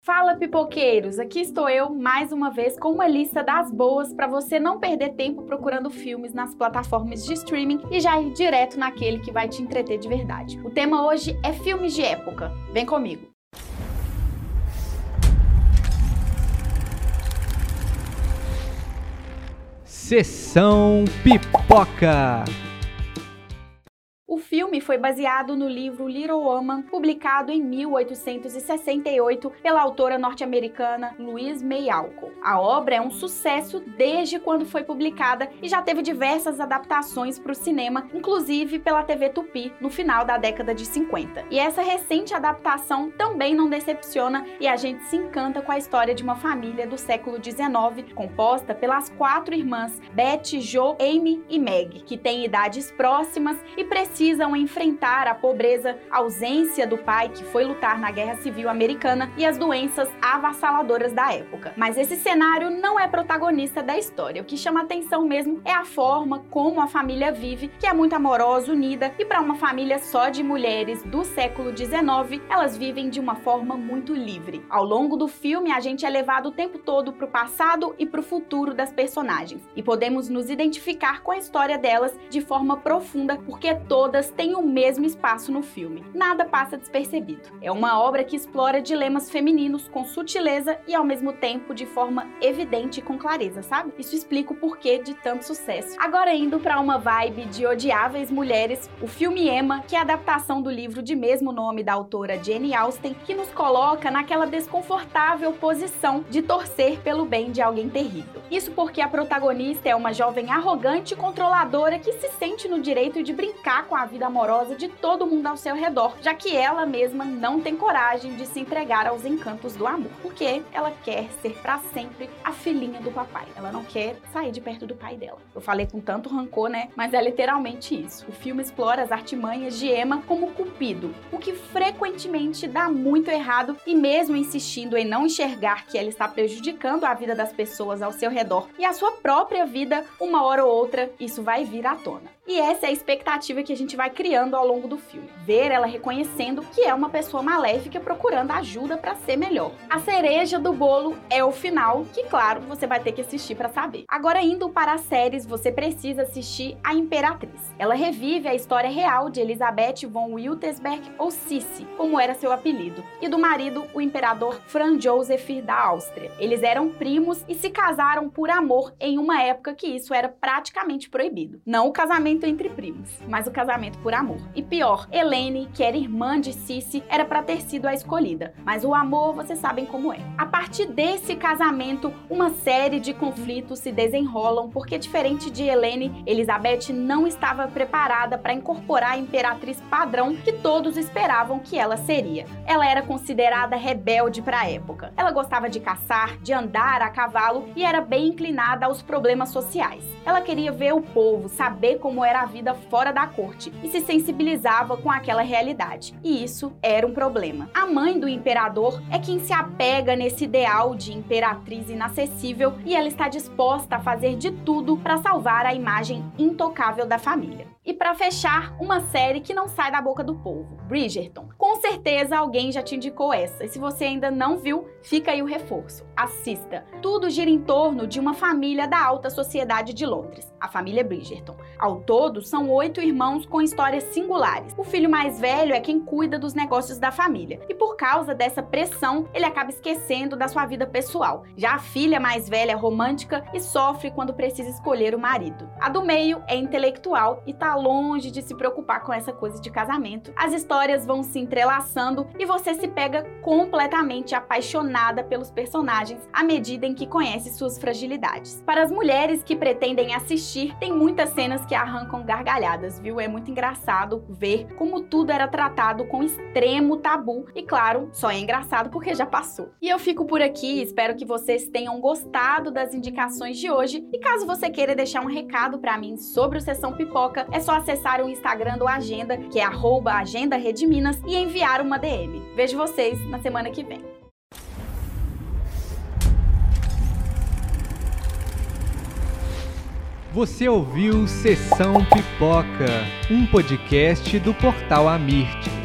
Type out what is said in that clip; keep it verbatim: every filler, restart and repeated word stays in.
Fala, pipoqueiros! Aqui estou eu, mais uma vez, com uma lista das boas para você não perder tempo procurando filmes nas plataformas de streaming e já ir direto naquele que vai te entreter de verdade. O tema hoje é filmes de época. Vem comigo! Sessão Pipoca! O filme foi baseado no livro Little Woman, publicado em mil oitocentos e sessenta e oito pela autora norte-americana Louise May Alcott. A obra é um sucesso desde quando foi publicada e já teve diversas adaptações para o cinema, inclusive pela T V Tupi, no final da década de cinquenta. E essa recente adaptação também não decepciona e a gente se encanta com a história de uma família do século dezenove, composta pelas quatro irmãs Beth, Jo, Amy e Meg, que têm idades próximas e precisam precisam enfrentar a pobreza, a ausência do pai que foi lutar na Guerra Civil Americana e as doenças avassaladoras da época. Mas esse cenário não é protagonista da história. O que chama atenção mesmo é a forma como a família vive, que é muito amorosa, unida, e para uma família só de mulheres do século dezenove, elas vivem de uma forma muito livre. Ao longo do filme, a gente é levado o tempo todo para o passado e para o futuro das personagens, e podemos nos identificar com a história delas de forma profunda, porque todas Todas têm o mesmo espaço no filme. Nada passa despercebido. É uma obra que explora dilemas femininos com sutileza e, ao mesmo tempo, de forma evidente e com clareza, sabe? Isso explica o porquê de tanto sucesso. Agora, indo para uma vibe de odiáveis mulheres, o filme Emma, que é a adaptação do livro de mesmo nome da autora Jane Austen, que nos coloca naquela desconfortável posição de torcer pelo bem de alguém terrível. Isso porque a protagonista é uma jovem arrogante e controladora que se sente no direito de brincar com a vida amorosa de todo mundo ao seu redor, já que ela mesma não tem coragem de se entregar aos encantos do amor, porque ela quer ser pra sempre a filhinha do papai. Ela não quer sair de perto do pai dela. Eu falei com tanto rancor, né? Mas é literalmente isso. O filme explora as artimanhas de Emma como Cupido, o que frequentemente dá muito errado, e mesmo insistindo em não enxergar que ela está prejudicando a vida das pessoas ao seu redor e a sua própria vida, uma hora ou outra isso vai vir à tona. E essa é a expectativa que a gente vai criando ao longo do filme. Ver ela reconhecendo que é uma pessoa maléfica procurando ajuda para ser melhor. A cereja do bolo é o final, que claro, você vai ter que assistir para saber. Agora, indo para as séries, você precisa assistir A Imperatriz. Ela revive a história real de Elisabeth von Wiltesberg, ou Sissi, como era seu apelido, e do marido, o imperador Franz Joseph da Áustria. Eles eram primos e se casaram por amor em uma época que isso era praticamente proibido. Não o casamento entre primos, mas o casamento por amor. E pior, Helene, que era irmã de Sissi, era para ter sido a escolhida, mas o amor, vocês sabem como é. A partir desse casamento, uma série de conflitos se desenrolam, porque diferente de Helene, Elizabeth não estava preparada para incorporar a imperatriz padrão que todos esperavam que ela seria. Ela era considerada rebelde para a época. Ela gostava de caçar, de andar a cavalo e era bem inclinada aos problemas sociais. Ela queria ver o povo, saber como era a vida fora da corte e se sensibilizava com aquela realidade. E isso era um problema. A mãe do imperador é quem se apega nesse ideal de imperatriz inacessível e ela está disposta a fazer de tudo para salvar a imagem intocável da família. E para fechar, uma série que não sai da boca do povo, Bridgerton. Com certeza alguém já te indicou essa, e se você ainda não viu, fica aí o reforço. Assista. Tudo gira em torno de uma família da alta sociedade de Londres, a família Bridgerton. Ao todo, são oito irmãos com histórias singulares. O filho mais velho é quem cuida dos negócios da família, e por causa dessa pressão, ele acaba esquecendo da sua vida pessoal. Já a filha mais velha é romântica e sofre quando precisa escolher o marido. A do meio é intelectual e tá longe de se preocupar com essa coisa de casamento. As histórias vão se entrelaçando e você se pega completamente apaixonada pelos personagens à medida em que conhece suas fragilidades. Para as mulheres que pretendem assistir, tem muitas cenas que arrancam gargalhadas, viu? É muito engraçado ver como tudo era tratado com extremo tabu e, claro, só é engraçado porque já passou. E eu fico por aqui, espero que vocês tenham gostado das indicações de hoje e caso você queira deixar um recado para mim sobre o Sessão Pipoca, é só acessar o Instagram do Agenda, que é arroba Agenda Rede Minas, e enviar uma D M. Vejo vocês na semana que vem. Você ouviu Sessão Pipoca, um podcast do portal Amirte.